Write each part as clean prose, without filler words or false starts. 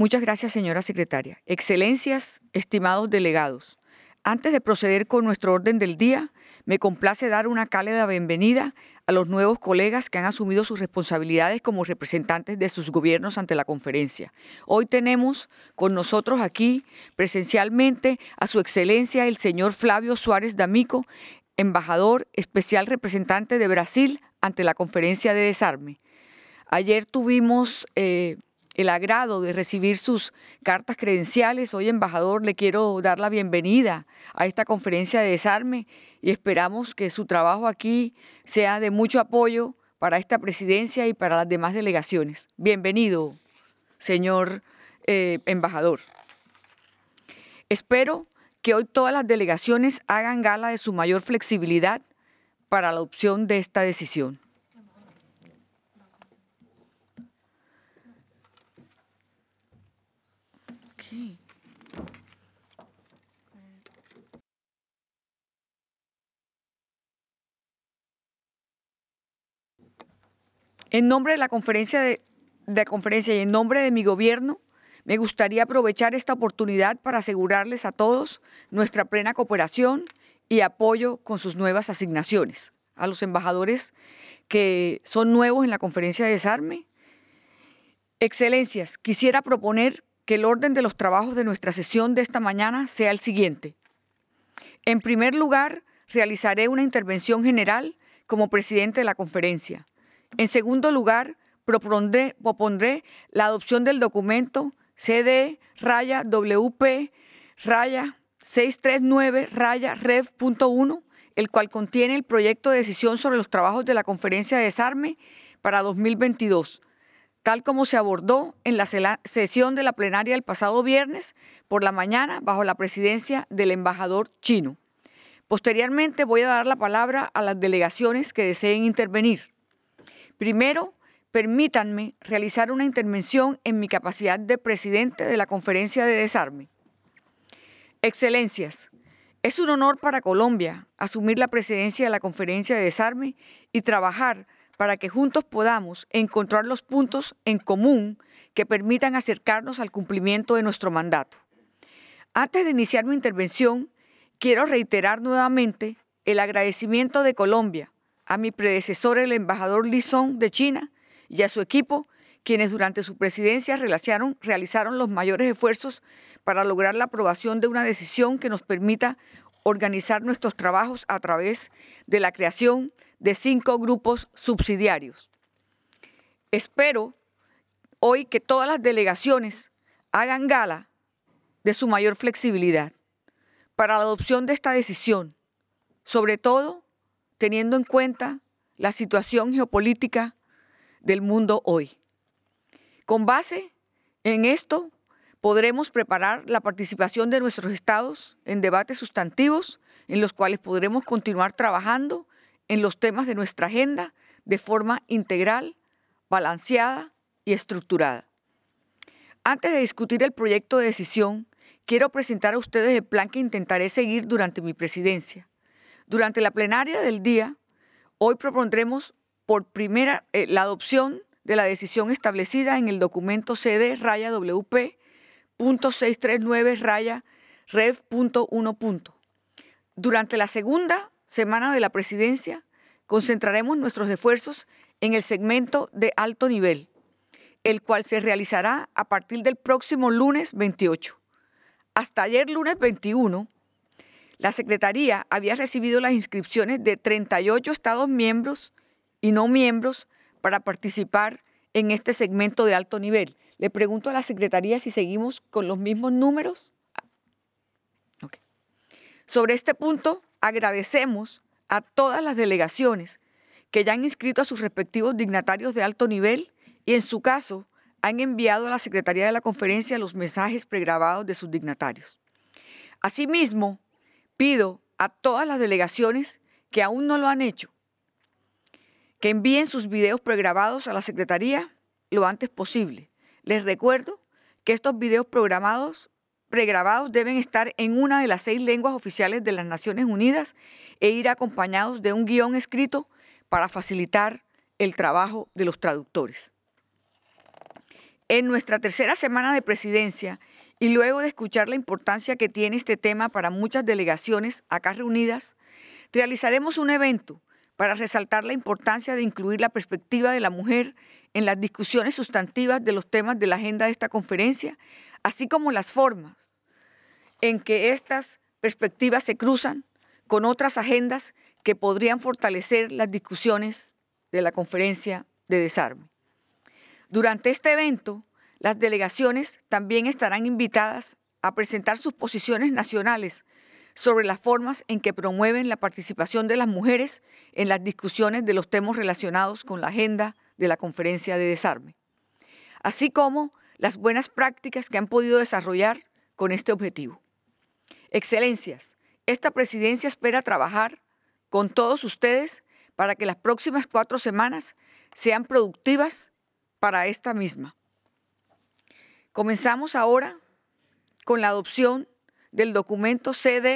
Muchas gracias, señora secretaria. Excelencias, estimados delegados, antes de proceder con nuestro orden del día, me complace dar una cálida bienvenida a los nuevos colegas que han asumido sus responsabilidades como representantes de sus gobiernos ante la conferencia. Hoy tenemos con nosotros aquí presencialmente a su excelencia el señor Flavio Suárez D'Amico, embajador especial representante de Brasil ante la conferencia de desarme. Ayer tuvimos el agrado de recibir sus cartas credenciales. Hoy, embajador, le quiero dar la bienvenida a esta conferencia de desarme y esperamos que su trabajo aquí sea de mucho apoyo para esta presidencia y para las demás delegaciones. Bienvenido, señor embajador. Espero que hoy todas las delegaciones hagan gala de su mayor flexibilidad para la adopción de esta decisión. Okay. En nombre de la conferencia y en nombre de mi gobierno, me gustaría aprovechar esta oportunidad para asegurarles a todos nuestra plena cooperación y apoyo con sus nuevas asignaciones. A los embajadores que son nuevos en la conferencia de desarme, Excelencias, quisiera proponer que el orden de los trabajos de nuestra sesión de esta mañana sea el siguiente. En primer lugar, realizaré una intervención general como presidente de la conferencia. En segundo lugar, propondré la adopción del documento CD-WP-639-Rev.1, el cual contiene el proyecto de decisión sobre los trabajos de la conferencia de desarme para 2022, tal como se abordó en la sesión de la plenaria del pasado viernes por la mañana bajo la presidencia del embajador chino. Posteriormente voy a dar la palabra a las delegaciones que deseen intervenir. Primero, permítanme realizar una intervención en mi capacidad de presidente de la Conferencia de Desarme. Excelencias, es un honor para Colombia asumir la presidencia de la Conferencia de Desarme y trabajar para que juntos podamos encontrar los puntos en común que permitan acercarnos al cumplimiento de nuestro mandato. Antes de iniciar mi intervención, quiero reiterar nuevamente el agradecimiento de Colombia a mi predecesor, el embajador Li Song de China, y a su equipo, quienes durante su presidencia realizaron los mayores esfuerzos para lograr la aprobación de una decisión que nos permita organizar nuestros trabajos a través de la creación de 5 grupos subsidiarios. Espero hoy que todas las delegaciones hagan gala de su mayor flexibilidad para la adopción de esta decisión, sobre todo teniendo en cuenta la situación geopolítica del mundo hoy. Con base en esto, podremos preparar la participación de nuestros estados en debates sustantivos en los cuales podremos continuar trabajando en los temas de nuestra agenda de forma integral, balanceada y estructurada. Antes de discutir el proyecto de decisión, quiero presentar a ustedes el plan que intentaré seguir durante mi presidencia. Durante la plenaria del día, hoy propondremos por la adopción de la decisión establecida en el documento CD-WP.639-Rev.1. Durante la segunda semana de la presidencia, concentraremos nuestros esfuerzos en el segmento de alto nivel, el cual se realizará a partir del próximo lunes 28. Hasta ayer, lunes 21, la Secretaría había recibido las inscripciones de 38 Estados miembros y no miembros para participar en este segmento de alto nivel. Le pregunto a la Secretaría si seguimos con los mismos números. Okay. Sobre este punto, agradecemos a todas las delegaciones que ya han inscrito a sus respectivos dignatarios de alto nivel y, en su caso, han enviado a la Secretaría de la Conferencia los mensajes pregrabados de sus dignatarios. Asimismo, pido a todas las delegaciones que aún no lo han hecho, que envíen sus videos pregrabados a la Secretaría lo antes posible. Les recuerdo que estos videos pregrabados deben estar en una de las 6 lenguas oficiales de las Naciones Unidas e ir acompañados de un guión escrito para facilitar el trabajo de los traductores. En nuestra tercera semana de presidencia y luego de escuchar la importancia que tiene este tema para muchas delegaciones acá reunidas, realizaremos un evento para resaltar la importancia de incluir la perspectiva de la mujer en las discusiones sustantivas de los temas de la agenda de esta conferencia, así como las formas en que estas perspectivas se cruzan con otras agendas que podrían fortalecer las discusiones de la conferencia de desarme. Durante este evento, las delegaciones también estarán invitadas a presentar sus posiciones nacionales sobre las formas en que promueven la participación de las mujeres en las discusiones de los temas relacionados con la agenda de la conferencia de desarme, así como las buenas prácticas que han podido desarrollar con este objetivo. Excelencias, esta presidencia espera trabajar con todos ustedes para que las próximas 4 semanas sean productivas para esta misma. Comenzamos ahora con la adopción del documento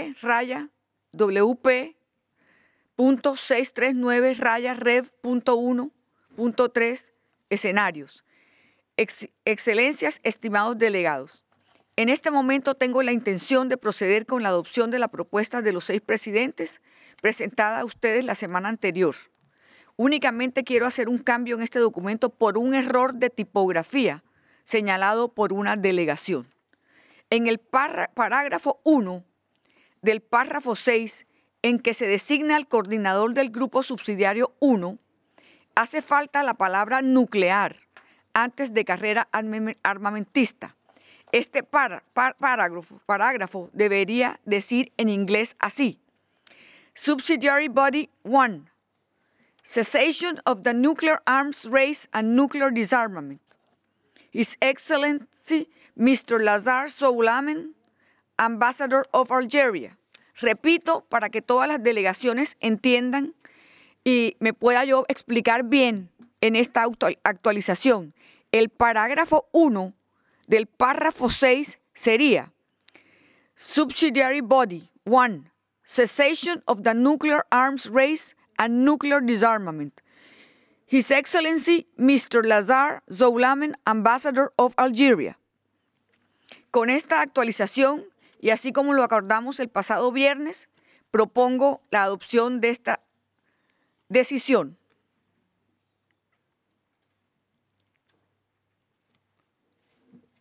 CD-WP.639-Rev.1.3 Escenarios. Excelencias, estimados delegados. En este momento tengo la intención de proceder con la adopción de la propuesta de los 6 presidentes presentada a ustedes la semana anterior. Únicamente quiero hacer un cambio en este documento por un error de tipografía señalado por una delegación. En el parágrafo 1 del párrafo 6, en que se designa al coordinador del grupo subsidiario 1, hace falta la palabra nuclear antes de carrera armamentista. Este parágrafo debería decir en inglés así: Subsidiary Body 1. Cessation of the nuclear arms race and nuclear disarmament. His Excellency Mr. Lazar Soulamen, Ambassador of Algeria. Repito para que todas las delegaciones entiendan y me pueda yo explicar bien en esta actualización. El parágrafo 1 del párrafo 6 sería Subsidiary Body 1. Cessation of the nuclear arms race and nuclear disarmament. His Excellency Mr. Lazar Soulamen, Ambassador of Algeria. Con esta actualización, y así como lo acordamos el pasado viernes, propongo la adopción de esta decisión.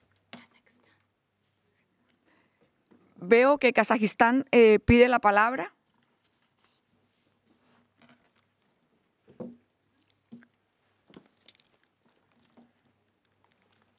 Veo que Kazajistán pide la palabra.